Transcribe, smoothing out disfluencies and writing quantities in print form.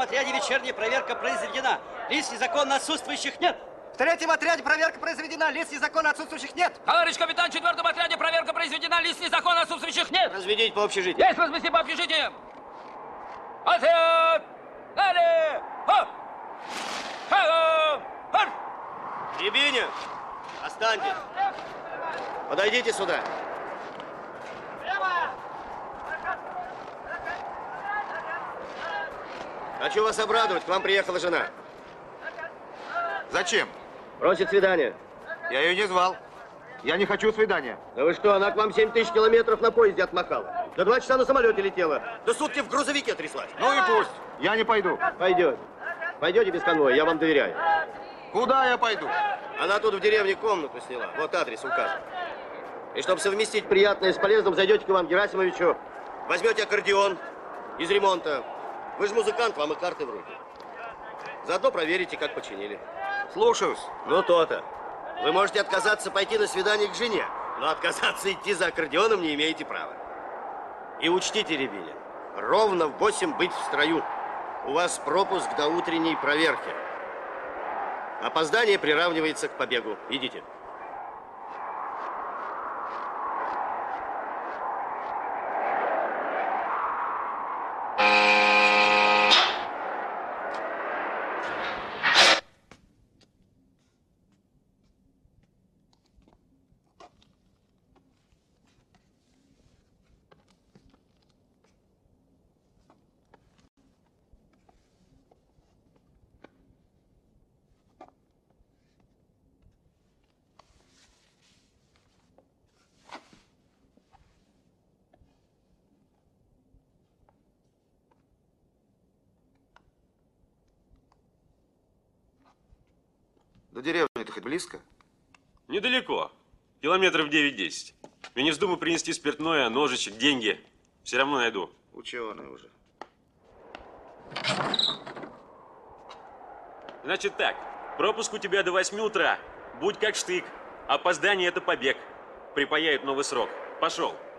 отряде вечерняя проверка произведена. Лиц незаконно отсутствующих нет. В третьем отряде проверка произведена. Лиц незаконно отсутствующих нет. Товарищ капитан, в четвертом отряде проверка произведена. Лиц незаконно отсутствующих нет. Разведите по общежитию. Есть размести по общежитиям. Отряд! Далее! Хоп! Шагом! Марш! Рябинин, останьтесь. Подойдите сюда. Хочу вас обрадовать, к вам приехала жена. Зачем? Просит свидания. Я ее не звал. Я не хочу свидания. Да вы что, она к вам 7000 километров на поезде отмахала. До 2 часа на самолете летела. До сутки в грузовике тряслась. Ну и пусть. Я не пойду. Пойдете. Пойдете без конвоя, я вам доверяю. Куда я пойду? Она тут в деревне комнату сняла. Вот адрес указан. И чтобы совместить приятное с полезным, зайдете к Ивану Герасимовичу, возьмете аккордеон из ремонта. Вы же музыкант, вам и карты в руки. Заодно проверите, как починили. Слушаюсь. Ну, то-то. Вы можете отказаться пойти на свидание к жене, но отказаться идти за аккордеоном не имеете права. И учтите, Рябинин, ровно в 8 быть в строю. У вас пропуск до утренней проверки. Опоздание приравнивается к побегу. Идите. До деревни-то хоть близко? Недалеко. Километров 9-10. Я не вздумай принести спиртное, ножичек, деньги. Все равно найду. Ученый уже. Значит так, пропуск у тебя до 8 утра. Будь как штык. Опоздание – это побег. Припаяют новый срок. Пошел.